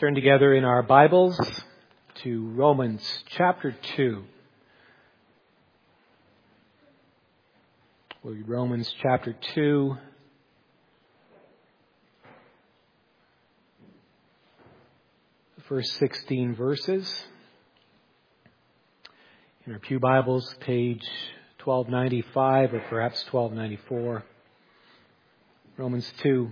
Turn together in our Bibles to Romans chapter 2. We'll read Romans chapter 2. The first 16 verses. In our Pew Bibles, page 1295 or perhaps 1294. Romans 2.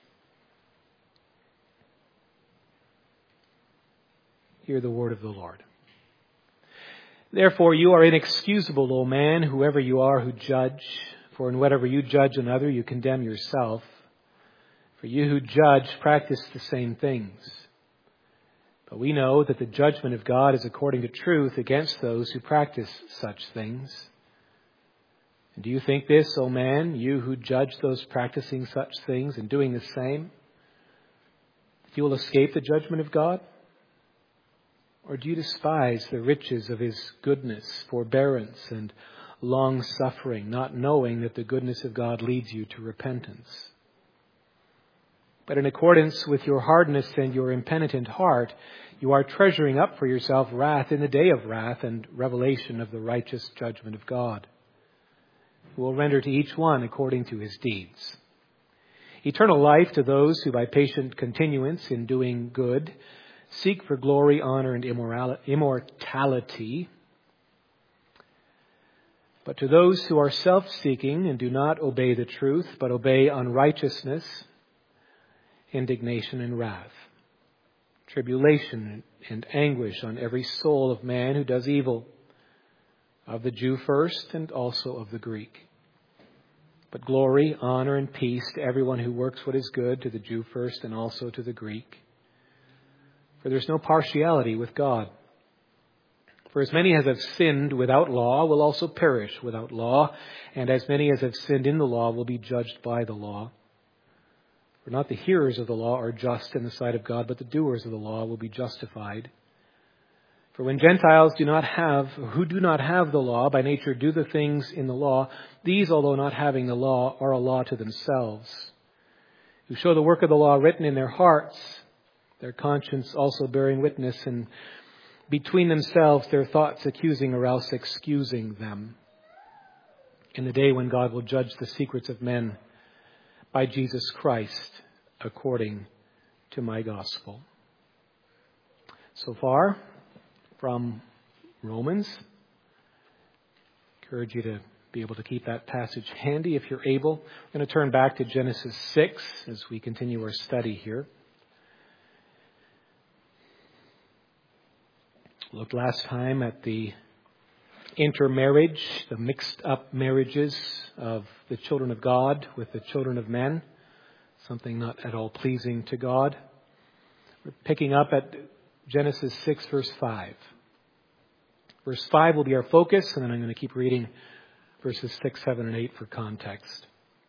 Hear the word of the Lord. Therefore you are inexcusable, O man, whoever you are who judge. For in whatever you judge another, you condemn yourself. For you who judge practice the same things. But we know that the judgment of God is according to truth against those who practice such things. And do you think this, O man, you who judge those practicing such things and doing the same, that you will escape the judgment of God? Or do you despise the riches of His goodness, forbearance, and long-suffering, not knowing that the goodness of God leads you to repentance? But in accordance with your hardness and your impenitent heart, you are treasuring up for yourself wrath in the day of wrath and revelation of the righteous judgment of God, who will render to each one according to his deeds. Eternal life to those who by patient continuance in doing good seek for glory, honor, and immortality. But to those who are self-seeking and do not obey the truth, but obey unrighteousness, indignation and wrath, tribulation and anguish on every soul of man who does evil, of the Jew first and also of the Greek. But glory, honor, and peace to everyone who works what is good, to the Jew first and also to the Greek. For there is no partiality with God. For as many as have sinned without law will also perish without law, and as many as have sinned in the law will be judged by the law. For not the hearers of the law are just in the sight of God, but the doers of the law will be justified. For when Gentiles who do not have the law by nature do the things in the law, these, although not having the law, are a law to themselves, who show the work of the law written in their hearts, their conscience also bearing witness, and between themselves their thoughts accusing or else excusing them, in the day when God will judge the secrets of men by Jesus Christ, according to my gospel. So far from Romans. I encourage you to be able to keep that passage handy if you're able. We're going to turn back to Genesis 6 as we continue our study here. Looked last time at the intermarriage, the mixed up marriages of the children of God with the children of men. Something not at all pleasing to God. We're picking up at Genesis 6 verse 5. Verse 5 will be our focus, and then I'm going to keep reading verses 6, 7, and 8 for context.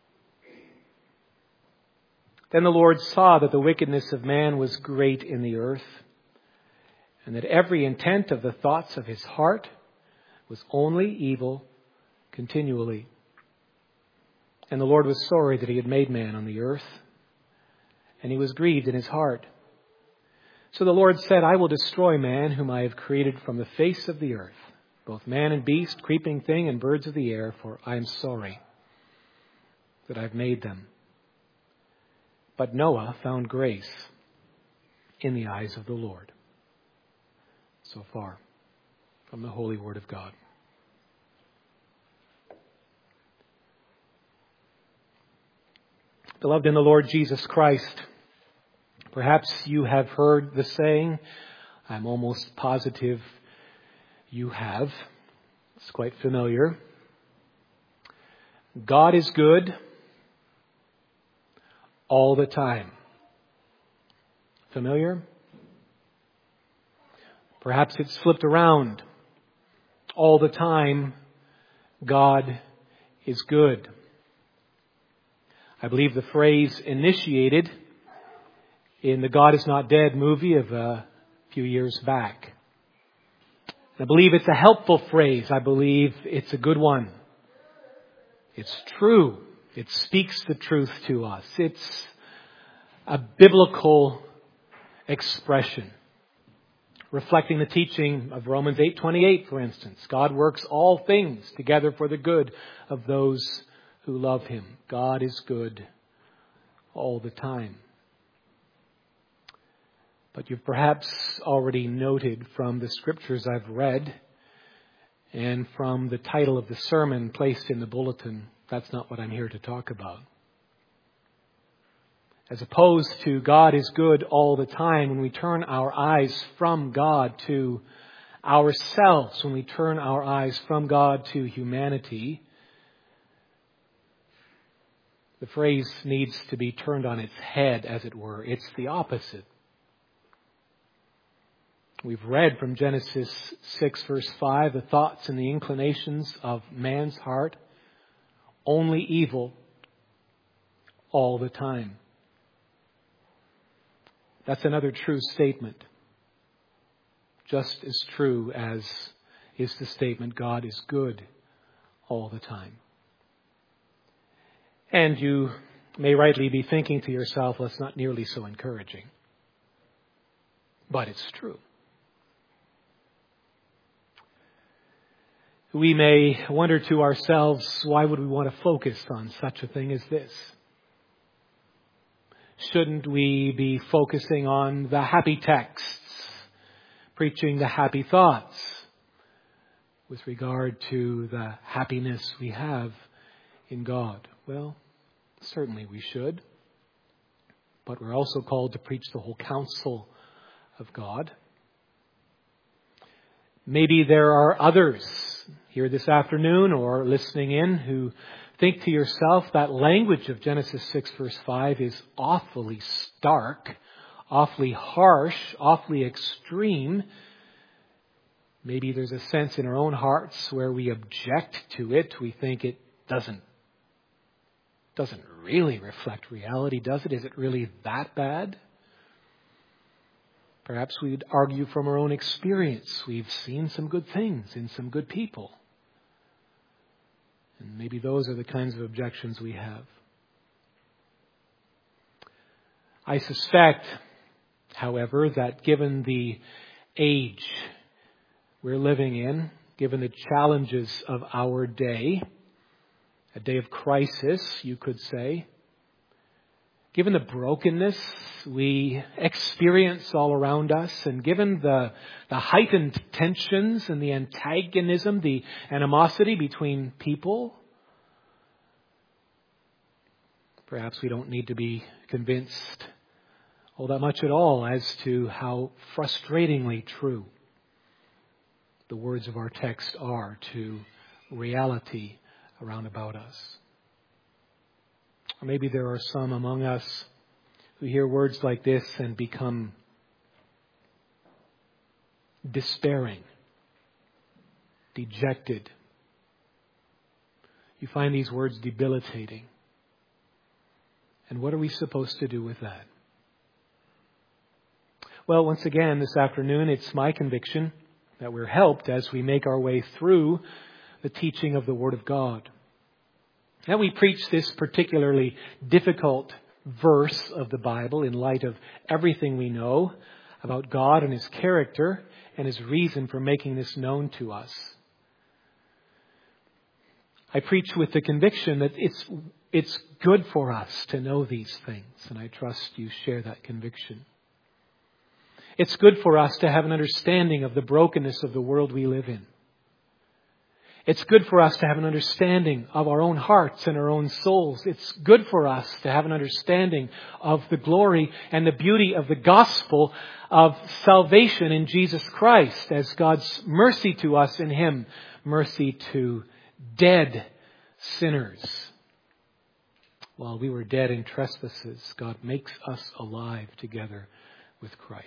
Then the Lord saw that the wickedness of man was great in the earth, and that every intent of the thoughts of his heart was only evil continually. And the Lord was sorry that He had made man on the earth, and He was grieved in His heart. So the Lord said, I will destroy man whom I have created from the face of the earth, both man and beast, creeping thing, and birds of the air, for I am sorry that I have made them. But Noah found grace in the eyes of the Lord. So far from the holy word of God. Beloved in the Lord Jesus Christ, perhaps you have heard the saying. I'm almost positive you have. It's quite familiar. God is good all the time. Familiar? Perhaps it's flipped around. All the time, God is good. I believe the phrase initiated in the God Is Not Dead movie of a few years back. I believe it's a helpful phrase. I believe it's a good one. It's true. It speaks the truth to us. It's a biblical expression. Reflecting the teaching of Romans 8:28, for instance. God works all things together for the good of those who love Him. God is good all the time. But you've perhaps already noted from the scriptures I've read and from the title of the sermon placed in the bulletin, that's not what I'm here to talk about. As opposed to God is good all the time, when we turn our eyes from God to ourselves, when we turn our eyes from God to humanity, the phrase needs to be turned on its head, as it were. It's the opposite. We've read from Genesis 6 verse 5, the thoughts and the inclinations of man's heart, only evil all the time. That's another true statement. Just as true as is the statement, God is good all the time. And you may rightly be thinking to yourself, well, it's not nearly so encouraging. But it's true. We may wonder to ourselves, why would we want to focus on such a thing as this? Shouldn't we be focusing on the happy texts, preaching the happy thoughts with regard to the happiness we have in God? Well, certainly we should. But we're also called to preach the whole counsel of God. Maybe there are others here this afternoon or listening in who think to yourself that language of Genesis 6 verse 5 is awfully stark, awfully harsh, awfully extreme. Maybe there's a sense in our own hearts where we object to it. We think it doesn't really reflect reality, does it? Is it really that bad? Perhaps we'd argue from our own experience. We've seen some good things in some good people. And maybe those are the kinds of objections we have. I suspect, however, that given the age we're living in, given the challenges of our day, a day of crisis, you could say, given the brokenness we experience all around us, and given the heightened tensions and the antagonism, the animosity between people, perhaps we don't need to be convinced all that much at all as to how frustratingly true the words of our text are to reality around about us. Or maybe there are some among us who hear words like this and become despairing, dejected. You find these words debilitating. And what are we supposed to do with that? Well, once again, this afternoon, it's my conviction that we're helped as we make our way through the teaching of the Word of God. Now we preach this particularly difficult verse of the Bible in light of everything we know about God and His character and His reason for making this known to us. I preach with the conviction that it's good for us to know these things, and I trust you share that conviction. It's good for us to have an understanding of the brokenness of the world we live in. It's good for us to have an understanding of our own hearts and our own souls. It's good for us to have an understanding of the glory and the beauty of the gospel of salvation in Jesus Christ as God's mercy to us in Him, mercy to dead sinners. While we were dead in trespasses, God makes us alive together with Christ.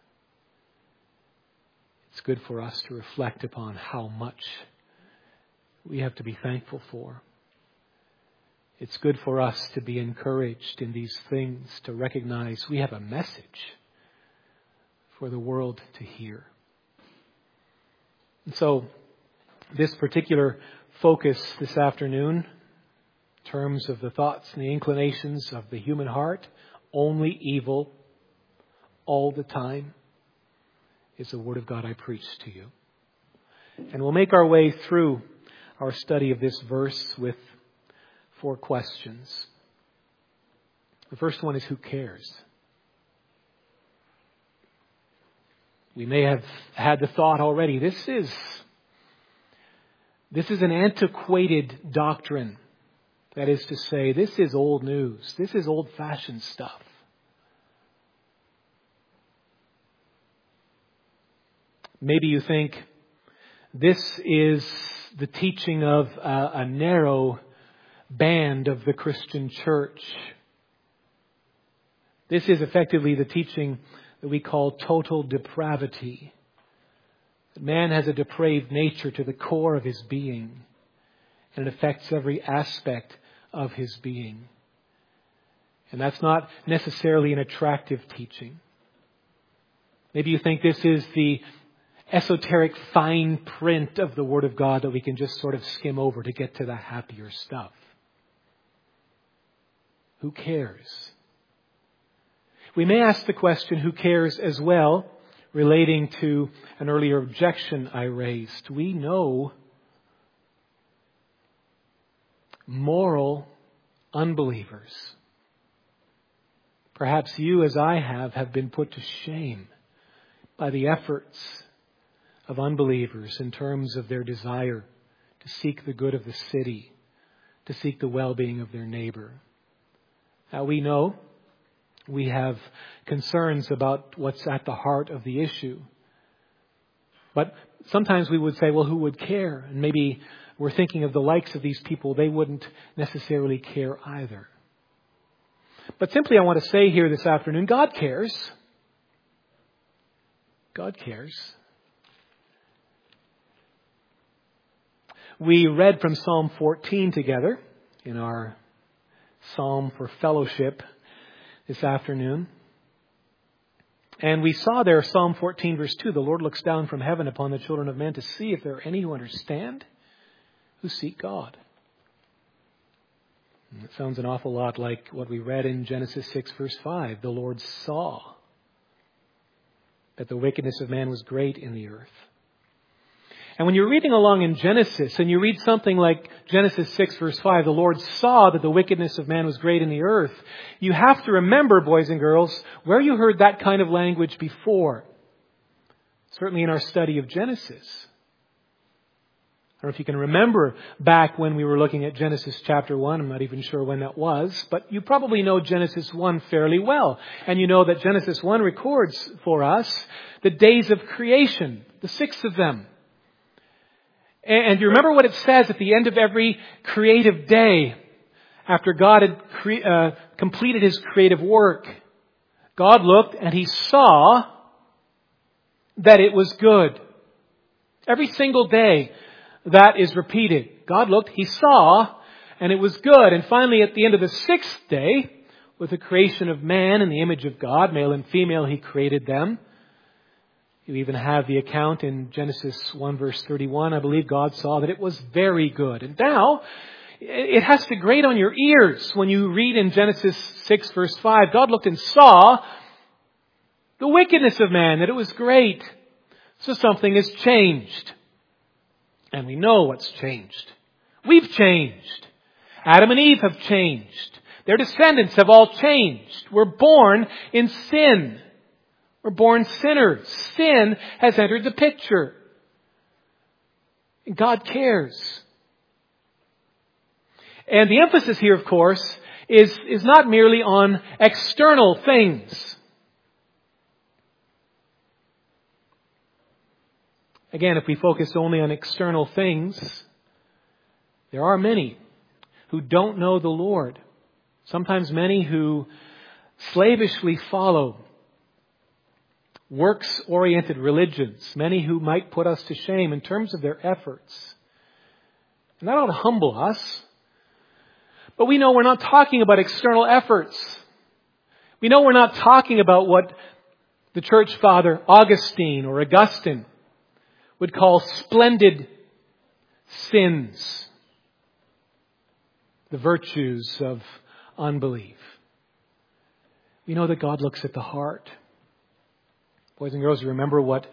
It's good for us to reflect upon how much we have to be thankful for. It's good for us to be encouraged in these things, to recognize we have a message for the world to hear. And so, this particular focus this afternoon, in terms of the thoughts and the inclinations of the human heart, only evil all the time is the Word of God I preach to you. And we'll make our way through our study of this verse with 4 questions. The first one is, who cares? We may have had the thought already, this is an antiquated doctrine. That is to say, this is old news. This is old-fashioned stuff. Maybe you think this is the teaching of a narrow band of the Christian church. This is effectively the teaching that we call total depravity. That man has a depraved nature to the core of his being, and it affects every aspect of his being. And that's not necessarily an attractive teaching. Maybe you think this is the esoteric fine print of the Word of God that we can just sort of skim over to get to the happier stuff. Who cares? We may ask the question, who cares, as well, relating to an earlier objection I raised. We know moral unbelievers, perhaps you as I have been put to shame by the efforts of unbelievers in terms of their desire to seek the good of the city, to seek the well-being of their neighbor. Now we know we have concerns about what's at the heart of the issue. But sometimes we would say, well, who would care? And maybe we're thinking of the likes of these people. They wouldn't necessarily care either. But simply I want to say here this afternoon, God cares. God cares. We read from Psalm 14 together in our Psalm for Fellowship this afternoon. And we saw there, Psalm 14 verse 2, the Lord looks down from heaven upon the children of men to see if there are any who understand, who seek God. And it sounds an awful lot like what we read in Genesis 6 verse 5. The Lord saw that the wickedness of man was great in the earth. And when you're reading along in Genesis and you read something like Genesis 6 verse 5, the Lord saw that the wickedness of man was great in the earth, you have to remember, boys and girls, where you heard that kind of language before. Certainly in our study of Genesis. I don't know if you can remember back when we were looking at Genesis chapter 1. I'm not even sure when that was. But you probably know Genesis 1 fairly well. And you know that Genesis 1 records for us the days of creation, the 6 of them. And you remember what it says at the end of every creative day, after God had completed His creative work. God looked and He saw that it was good. Every single day that is repeated. God looked, He saw, and it was good. And finally, at the end of the 6th day, with the creation of man in the image of God, male and female, He created them. You even have the account in Genesis 1 verse 31. I believe God saw that it was very good. And now, it has to grate on your ears when you read in Genesis 6 verse 5. God looked and saw the wickedness of man, that it was great. So something has changed. And we know what's changed. We've changed. Adam and Eve have changed. Their descendants have all changed. We're born in sin. We're born sinners. Sin has entered the picture. And God cares. And the emphasis here, of course, is not merely on external things. Again, if we focus only on external things, there are many who don't know the Lord. Sometimes many who slavishly follow works-oriented religions, many who might put us to shame in terms of their efforts. And that ought to humble us. But we know we're not talking about external efforts. We know we're not talking about what the church father Augustine or Augustine would call splendid sins, the virtues of unbelief. We know that God looks at the heart. Boys and girls, you remember what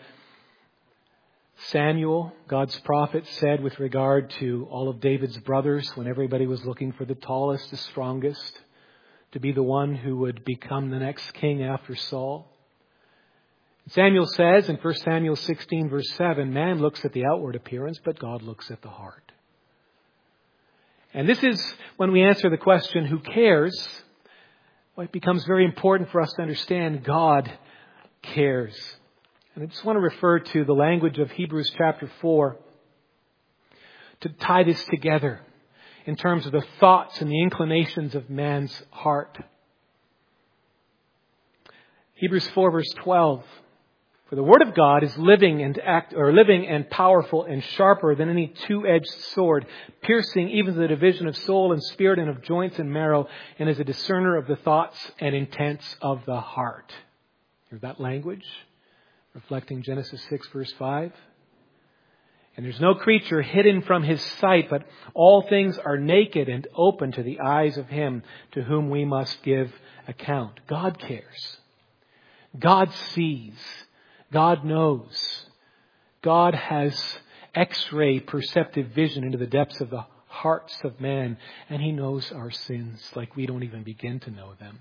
Samuel, God's prophet, said with regard to all of David's brothers when everybody was looking for the tallest, the strongest, to be the one who would become the next king after Saul? Samuel says in 1 Samuel 16 verse 7, man looks at the outward appearance, but God looks at the heart. And this is when we answer the question, who cares? Well, it becomes very important for us to understand God cares. And I just want to refer to the language of Hebrews chapter 4 to tie this together in terms of the thoughts and the inclinations of man's heart. Hebrews 4 verse 12. For the word of God is living and powerful and sharper than any two-edged sword, piercing even to the division of soul and spirit and of joints and marrow, and is a discerner of the thoughts and intents of the heart. Hear that language? Reflecting Genesis 6 verse 5. And there's no creature hidden from His sight, but all things are naked and open to the eyes of Him to whom we must give account. God cares. God sees. God knows. God has X-ray perceptive vision into the depths of the hearts of man, and He knows our sins like we don't even begin to know them.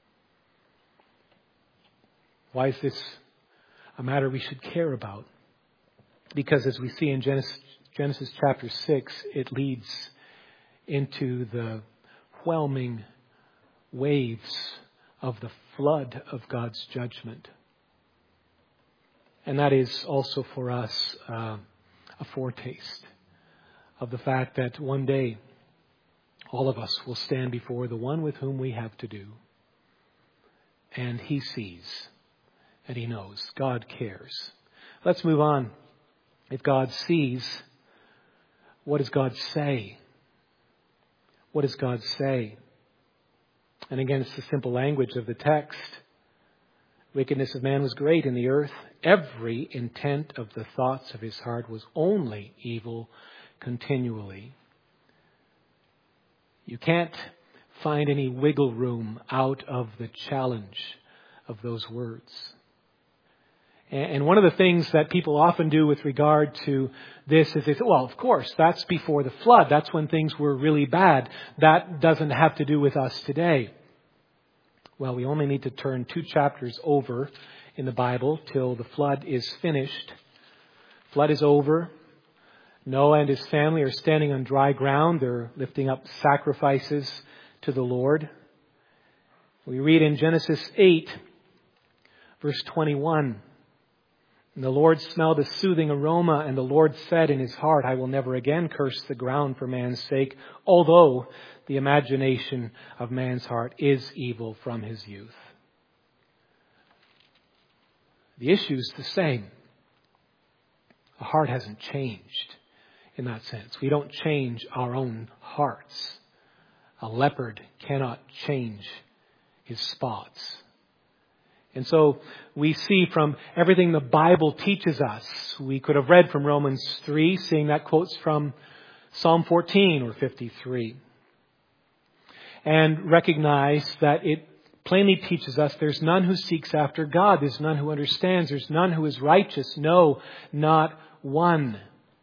Why is this a matter we should care about? Because as we see in Genesis chapter 6, it leads into the whelming waves of the flood of God's judgment. And that is also for us a foretaste of the fact that one day all of us will stand before the one with whom we have to do. And He sees and He knows. God cares. Let's move on. If God sees, what does God say? What does God say? And again, it's the simple language of the text. Wickedness of man was great in the earth. Every intent of the thoughts of his heart was only evil continually. You can't find any wiggle room out of the challenge of those words. And one of the things that people often do with regard to this is they say, well, of course, that's before the flood. That's when things were really bad. That doesn't have to do with us today. Well, we only need to turn 2 chapters over in the Bible till the flood is finished. Flood is over. Noah and his family are standing on dry ground. They're lifting up sacrifices to the Lord. We read in Genesis 8, verse 21, and the Lord smelled a soothing aroma, and the Lord said in His heart, I will never again curse the ground for man's sake, although the imagination of man's heart is evil from his youth. The issue is the same. The heart hasn't changed in that sense. We don't change our own hearts. A leopard cannot change his spots. And so we see from everything the Bible teaches us, we could have read from Romans 3, seeing that quotes from Psalm 14 or 53. And recognize that it plainly teaches us there's none who seeks after God. There's none who understands. There's none who is righteous. No, not one.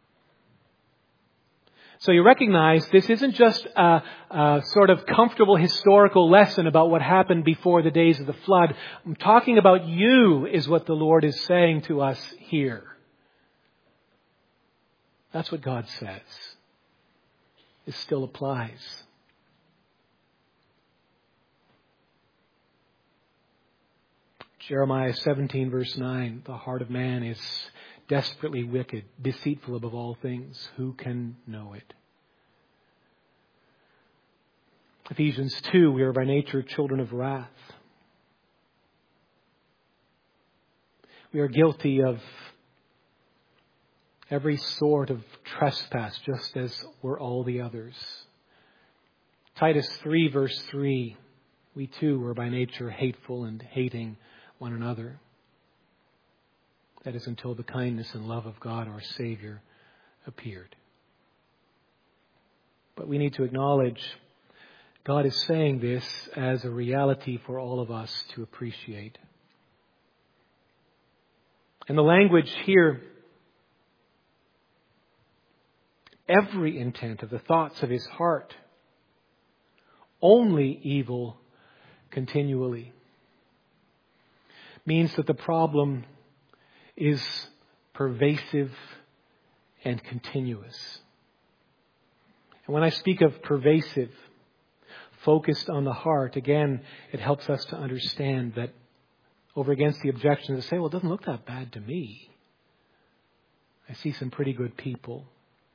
So you recognize this isn't just a sort of comfortable historical lesson about what happened before the days of the flood. I'm talking about you is what the Lord is saying to us here. That's what God says. It still applies. Jeremiah 17 verse 9, the heart of man is desperately wicked, deceitful above all things. Who can know it? Ephesians 2, we are by nature children of wrath. We are guilty of every sort of trespass, just as were all the others. Titus 3 verse 3, we too were by nature hateful and hating one another. That is until the kindness and love of God our Savior appeared. But we need to acknowledge God is saying this as a reality for all of us to appreciate. And the language here, every intent of the thoughts of his heart, only evil continually, means that the problem is pervasive and continuous. And when I speak of pervasive, focused on the heart, again, it helps us to understand that over against the objections that say, well, it doesn't look that bad to me. I see some pretty good people.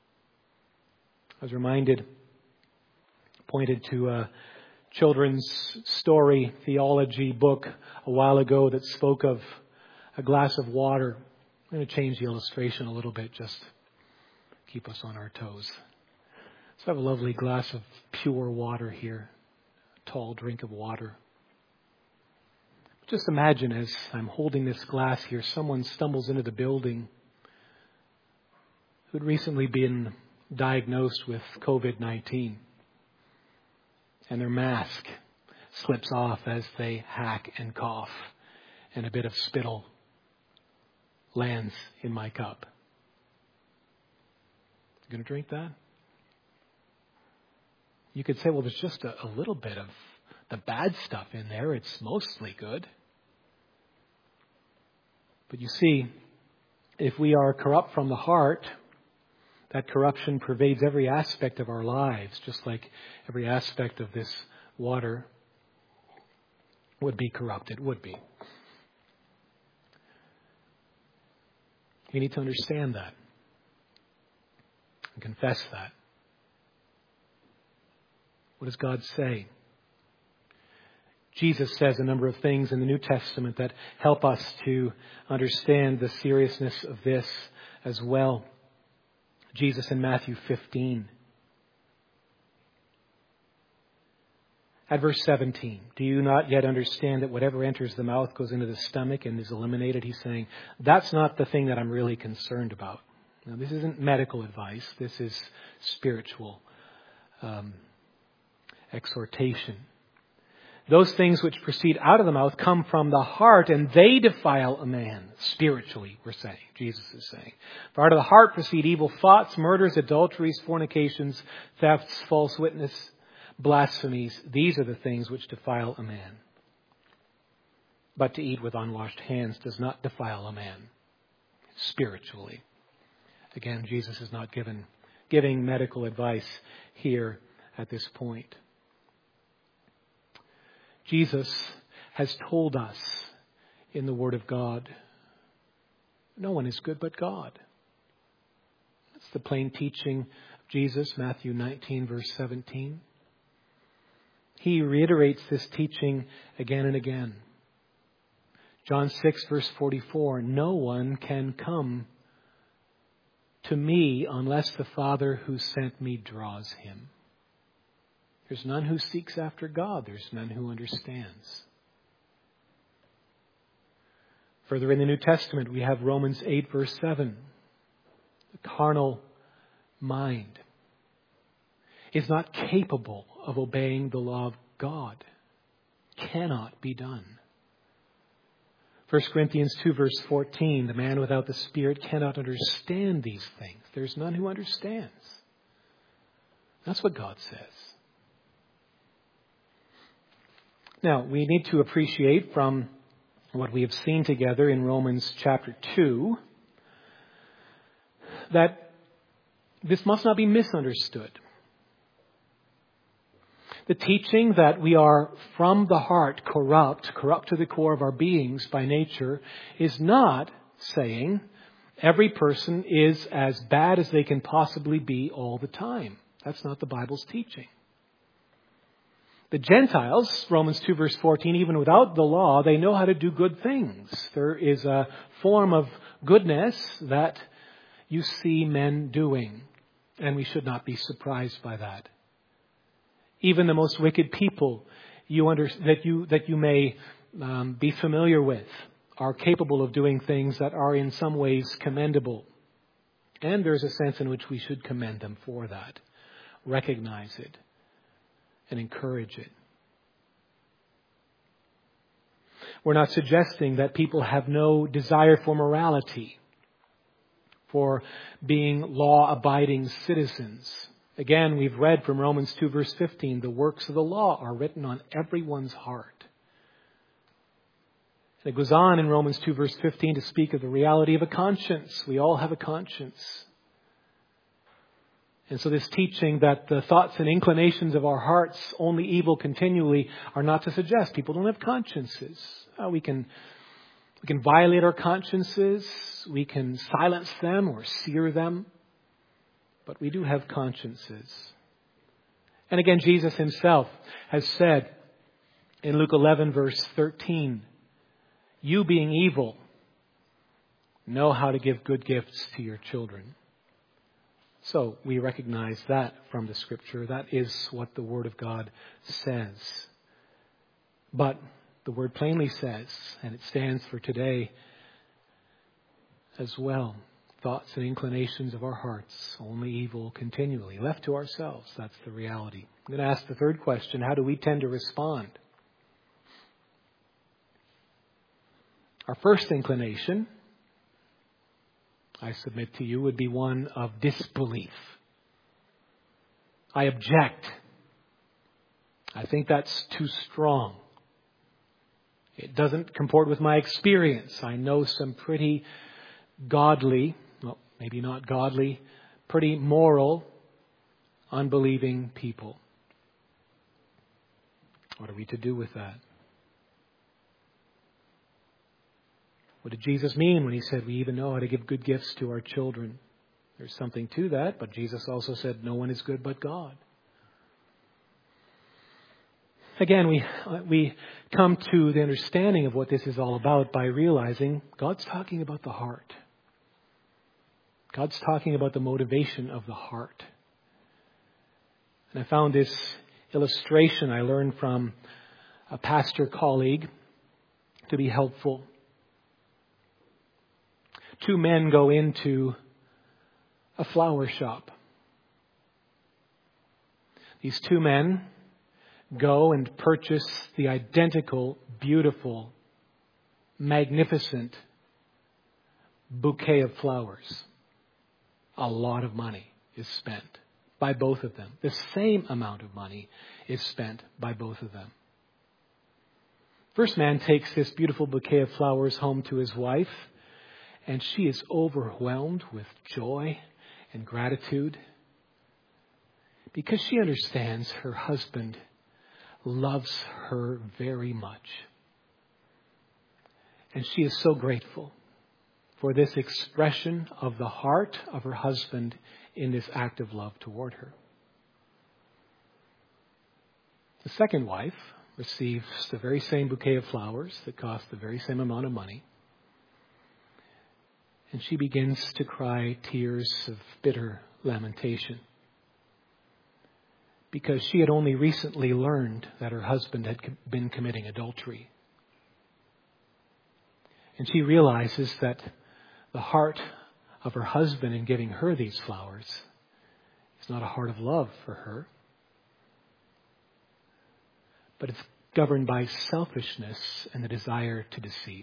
I was reminded, pointed to a children's story theology book a while ago that spoke of a glass of water. I'm going to change the illustration a little bit, just keep us on our toes. So I have a lovely glass of pure water here, a tall drink of water. Just imagine as I'm holding this glass here, someone stumbles into the building who'd recently been diagnosed with COVID-19. And their mask slips off as they hack and cough, and a bit of spittle lands in my cup. You going to drink that? You could say, well, there's just a little bit of the bad stuff in there. It's mostly good. But you see, if we are corrupt from the heart, that corruption pervades every aspect of our lives, just like every aspect of this water would be corrupted, would be. You need to understand that and confess that. What does God say? Jesus says a number of things in the New Testament that help us to understand the seriousness of this as well. Jesus in Matthew 15. At verse 17, do you not yet understand that whatever enters the mouth goes into the stomach and is eliminated? He's saying, that's not the thing that I'm really concerned about. Now, this isn't medical advice. This is spiritual exhortation. Those things which proceed out of the mouth come from the heart, and they defile a man. Spiritually, we're saying. Jesus is saying. For out of the heart proceed evil thoughts, murders, adulteries, fornications, thefts, false witness, blasphemies. These are the things which defile a man. But to eat with unwashed hands does not defile a man spiritually. Again, Jesus is not giving medical advice here at this point. Jesus has told us in the Word of God, no one is good but God. That's the plain teaching of Jesus, Matthew 19, verse 17. He reiterates this teaching again and again. John 6, verse 44, no one can come to me unless the Father who sent me draws him. There's none who seeks after God. There's none who understands. Further in the New Testament, we have Romans 8, verse 7. The carnal mind is not capable of obeying the law of God. Cannot be done. 1 Corinthians 2, verse 14. The man without the Spirit cannot understand these things. There's none who understands. That's what God says. Now, we need to appreciate from what we have seen together in Romans chapter 2 that this must not be misunderstood. The teaching that we are from the heart corrupt to the core of our beings by nature, is not saying every person is as bad as they can possibly be all the time. That's not the Bible's teaching. The Gentiles, Romans 2 verse 14, even without the law, they know how to do good things. There is a form of goodness that you see men doing, and we should not be surprised by that. Even the most wicked people that you may be familiar with are capable of doing things that are in some ways commendable. And there's a sense in which we should commend them for that, recognize it, and encourage it. We're not suggesting that people have no desire for morality, for being law-abiding citizens. Again, we've read from Romans 2 verse 15, the works of the law are written on everyone's heart. And it goes on in Romans 2 verse 15 to speak of the reality of a conscience. We all have a conscience. And so this teaching that the thoughts and inclinations of our hearts only evil continually are not to suggest people don't have consciences. We can violate our consciences. We can silence them or sear them. But we do have consciences. And again, Jesus himself has said in Luke 11 verse 13, you being evil, know how to give good gifts to your children. So we recognize that from the Scripture. That is what the Word of God says. But the Word plainly says, and it stands for today as well, thoughts and inclinations of our hearts, only evil continually. Left to ourselves, that's the reality. I'm going to ask the third question, how do we tend to respond? Our first inclination, I submit to you, would be one of disbelief. I object. I think that's too strong. It doesn't comport with my experience. I know some pretty godly, well, maybe not godly, pretty moral, unbelieving people. What are we to do with that? What did Jesus mean when he said we even know how to give good gifts to our children? There's something to that, but Jesus also said no one is good but God. Again, we come to the understanding of what this is all about by realizing God's talking about the heart. God's talking about the motivation of the heart. And I found this illustration I learned from a pastor colleague to be helpful. Two men go into a flower shop. These two men go and purchase the identical, beautiful, magnificent bouquet of flowers. A lot of money is spent by both of them. The same amount of money is spent by both of them. First man takes this beautiful bouquet of flowers home to his wife, and she is overwhelmed with joy and gratitude because she understands her husband loves her very much. And she is so grateful for this expression of the heart of her husband in this act of love toward her. The second wife receives the very same bouquet of flowers that cost the very same amount of money. And she begins to cry tears of bitter lamentation because she had only recently learned that her husband had been committing adultery. And she realizes that the heart of her husband in giving her these flowers is not a heart of love for her, but it's governed by selfishness and the desire to deceive.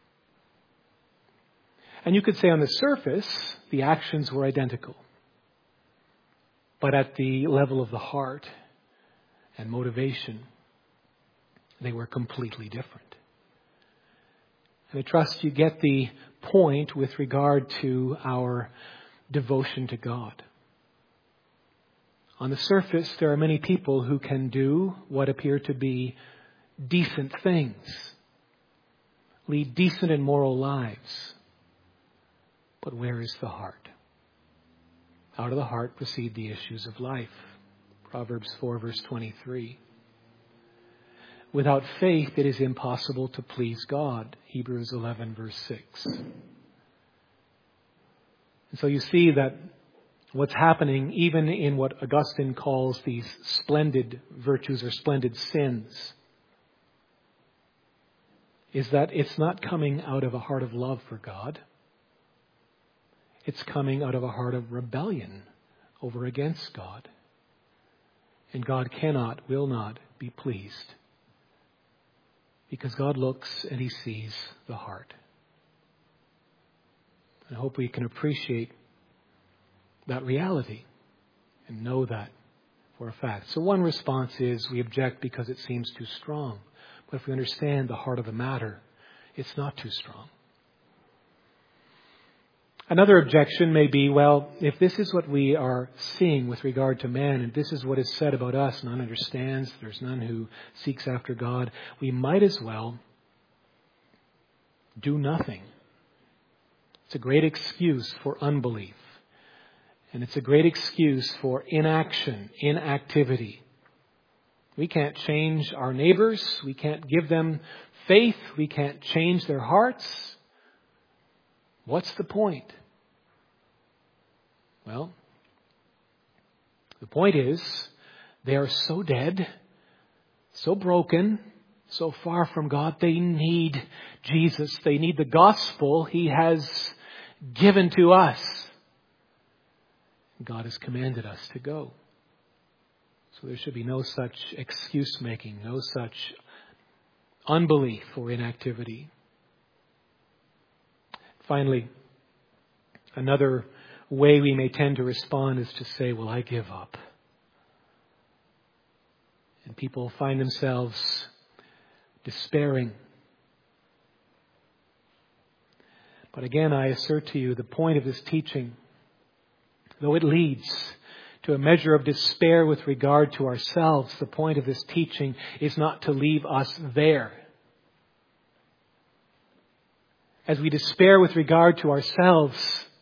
And you could say on the surface, the actions were identical. But at the level of the heart and motivation, they were completely different. And I trust you get the point with regard to our devotion to God. On the surface, there are many people who can do what appear to be decent things, lead decent and moral lives. But where is the heart? Out of the heart proceed the issues of life. Proverbs 4 verse 23. Without faith it is impossible to please God. Hebrews 11 verse 6. And so you see that what's happening even in what Augustine calls these splendid virtues or splendid sins is that it's not coming out of a heart of love for God. It's coming out of a heart of rebellion over against God. And God cannot, will not be pleased Because God looks and He sees the heart. I hope we can appreciate that reality and know that for a fact. So one response is we object because it seems too strong. But if we understand the heart of the matter, it's not too strong. Another objection may be, well, if this is what we are seeing with regard to man, and this is what is said about us, none understands, there's none who seeks after God, we might as well do nothing. It's a great excuse for unbelief. And it's a great excuse for inaction, inactivity. We can't change our neighbors. We can't give them faith. We can't change their hearts. What's the point? Well, the point is they are so dead, so broken, so far from God. They need Jesus. They need the gospel He has given to us. God has commanded us to go. So there should be no such excuse making, no such unbelief or inactivity. Finally, another way we may tend to respond is to say, well, I give up. And people find themselves despairing. But again, I assert to you the point of this teaching, though it leads to a measure of despair with regard to ourselves, the point of this teaching is not to leave us there. As we despair with regard to ourselves,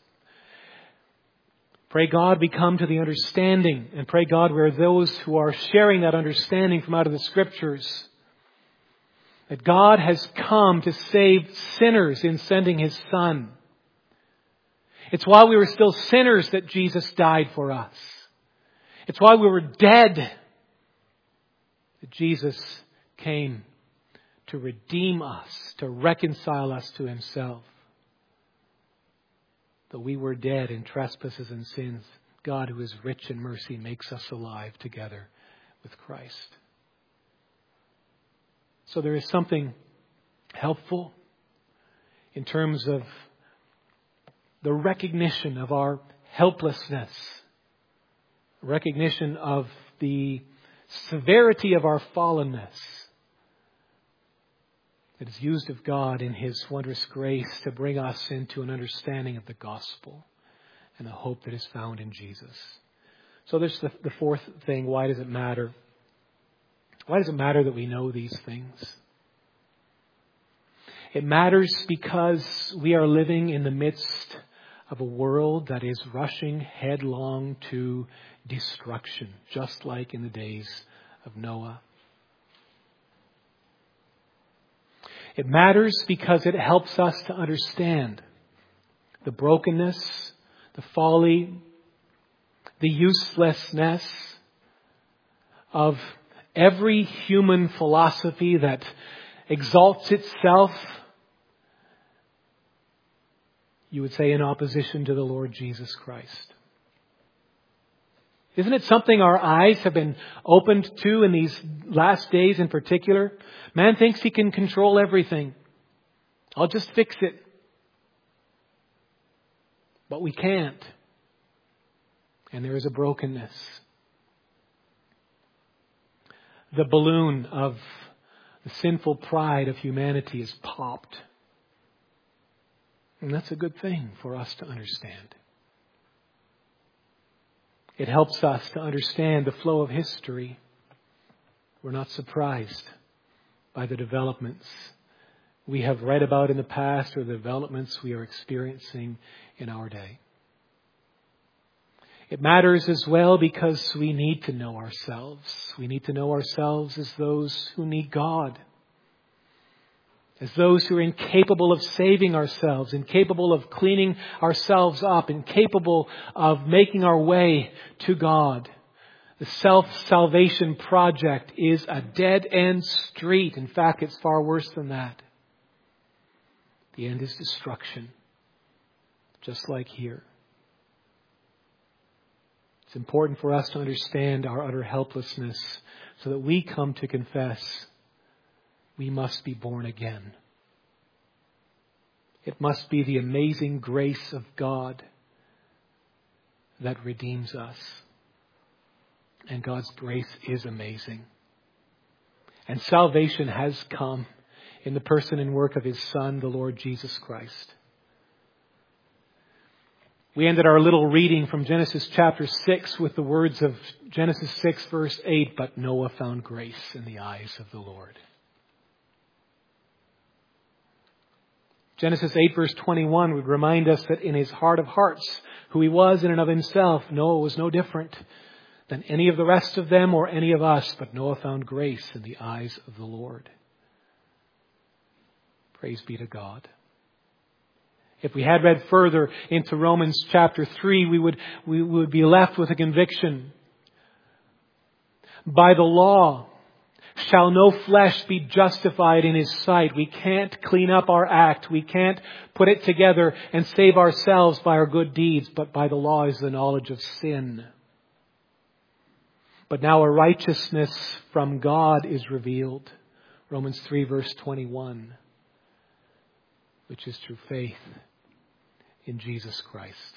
pray God we come to the understanding, and pray God we're those who are sharing that understanding from out of the Scriptures. That God has come to save sinners in sending His Son. It's while we were still sinners that Jesus died for us. It's while we were dead that Jesus came to redeem us, to reconcile us to Himself. Though we were dead in trespasses and sins, God, who is rich in mercy, makes us alive together with Christ. So there is something helpful in terms of the recognition of our helplessness, recognition of the severity of our fallenness. It is used of God in His wondrous grace to bring us into an understanding of the gospel and the hope that is found in Jesus. So there's the fourth thing. Why does it matter? Why does it matter that we know these things? It matters because we are living in the midst of a world that is rushing headlong to destruction, just like in the days of Noah. It matters because it helps us to understand the brokenness, the folly, the uselessness of every human philosophy that exalts itself, you would say, in opposition to the Lord Jesus Christ. Isn't it something our eyes have been opened to in these last days in particular? Man thinks he can control everything. I'll just fix it. But we can't. And there is a brokenness. The balloon of the sinful pride of humanity is popped. And that's a good thing for us to understand. It helps us to understand the flow of history. We're not surprised by the developments we have read about in the past or the developments we are experiencing in our day. It matters as well because we need to know ourselves. We need to know ourselves as those who need God. As those who are incapable of saving ourselves, incapable of cleaning ourselves up, incapable of making our way to God. The self-salvation project is a dead-end street. In fact, it's far worse than that. The end is destruction, just like here. It's important for us to understand our utter helplessness so that we come to confess we must be born again. It must be the amazing grace of God that redeems us. And God's grace is amazing. And salvation has come in the person and work of His Son, the Lord Jesus Christ. We ended our little reading from Genesis chapter 6 with the words of Genesis 6 verse 8, "But Noah found grace in the eyes of the Lord." Genesis 8 verse 21 would remind us that in his heart of hearts, who he was in and of himself, Noah was no different than any of the rest of them or any of us, but Noah found grace in the eyes of the Lord. Praise be to God. If we had read further into Romans chapter 3, we would be left with a conviction. By the law shall no flesh be justified in His sight. We can't clean up our act. We can't put it together and save ourselves by our good deeds, but by the law is the knowledge of sin. But now a righteousness from God is revealed. Romans 3 verse 21, which is through faith in Jesus Christ.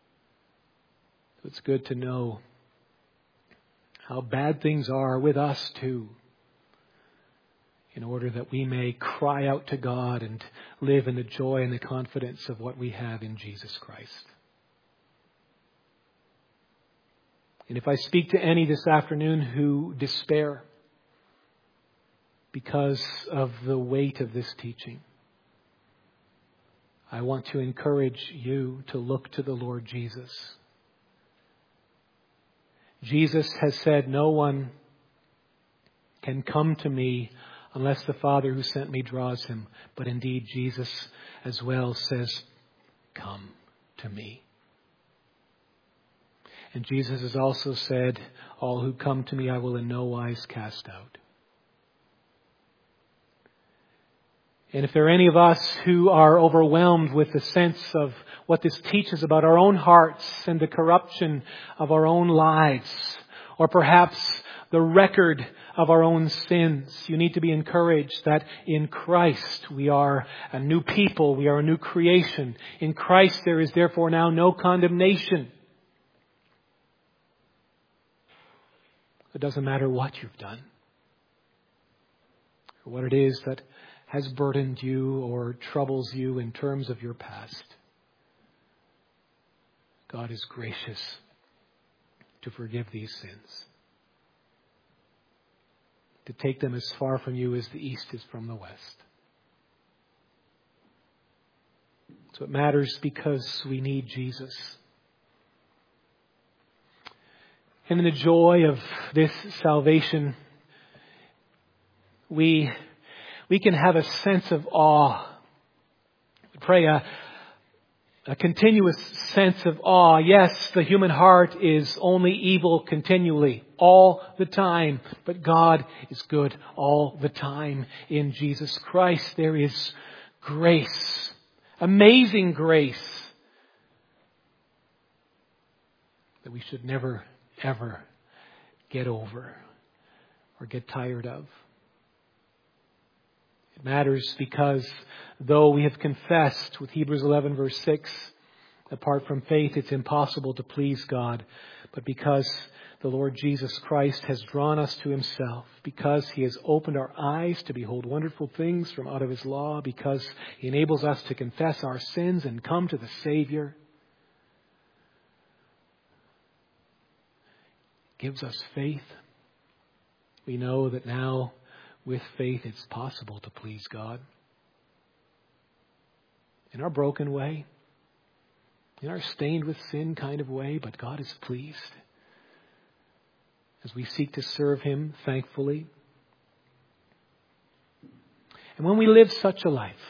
It's good to know how bad things are with us too, in order that we may cry out to God and live in the joy and the confidence of what we have in Jesus Christ. And if I speak to any this afternoon who despair because of the weight of this teaching, I want to encourage you to look to the Lord Jesus. Jesus has said, "No one can come to me unless the Father who sent me draws him." But indeed, Jesus as well says, "Come to me." And Jesus has also said, "All who come to me I will in no wise cast out." And if there are any of us who are overwhelmed with the sense of what this teaches about our own hearts and the corruption of our own lives, or perhaps the record of our own sins, you need to be encouraged that in Christ we are a new people, we are a new creation. In Christ there is therefore now no condemnation. It doesn't matter what you've done, or what it is that has burdened you or troubles you in terms of your past. God is gracious to forgive these sins, to take them as far from you as the east is from the west. So it matters because we need Jesus. And in the joy of this salvation, we can have a sense of awe. Pray a continuous sense of awe. Yes, the human heart is only evil continually, all the time. But God is good all the time. In Jesus Christ there is grace, amazing grace, that we should never, ever get over or get tired of. It matters because though we have confessed with Hebrews 11 verse 6, apart from faith it's impossible to please God. But because the Lord Jesus Christ has drawn us to Himself, because He has opened our eyes to behold wonderful things from out of His law, because He enables us to confess our sins and come to the Savior, gives us faith. We know that now with faith, it's possible to please God. In our broken way, in our stained with sin kind of way, but God is pleased as we seek to serve Him thankfully. And when we live such a life,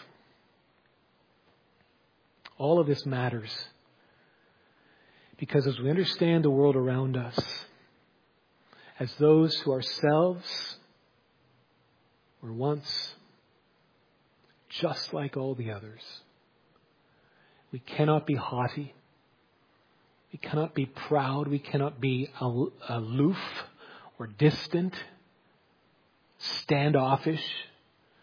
all of this matters because as we understand the world around us, as those who ourselves were once just like all the others, we cannot be haughty. We cannot be proud. We cannot be aloof or distant, standoffish.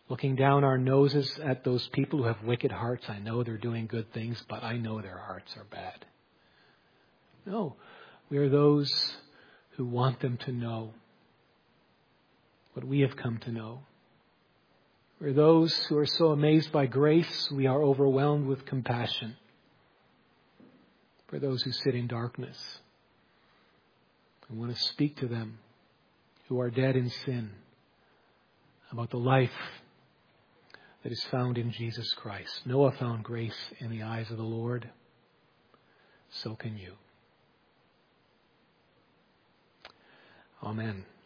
looking down our noses at those people who have wicked hearts. I know they're doing good things, but I know their hearts are bad. No, we are those who want them to know what we have come to know. We're those who are so amazed by grace, we are overwhelmed with compassion for those who sit in darkness. I want to speak to them who are dead in sin about the life that is found in Jesus Christ. Noah found grace in the eyes of the Lord. So can you. Amen.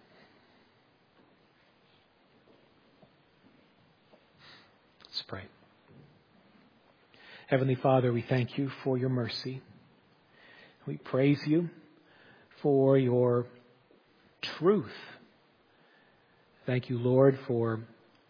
Let's pray. Heavenly Father, we thank you for your mercy. We praise you for your truth. Thank you, Lord, for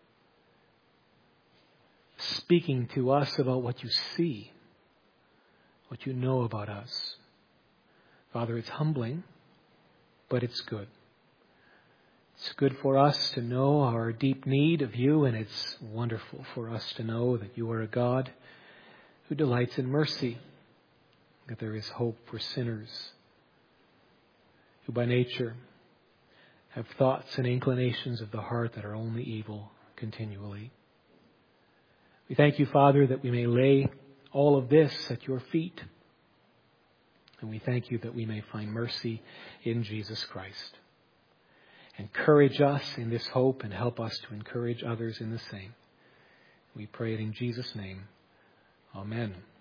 speaking to us about what you see, what you know about us. Father, it's humbling, but it's good. It's good for us to know our deep need of you, and it's wonderful for us to know that you are a God who delights in mercy, that there is hope for sinners who by nature have thoughts and inclinations of the heart that are only evil continually. We thank you, Father, that we may lay all of this at your feet. And we thank you that we may find mercy in Jesus Christ. Encourage us in this hope and help us to encourage others in the same. We pray it in Jesus' name. Amen.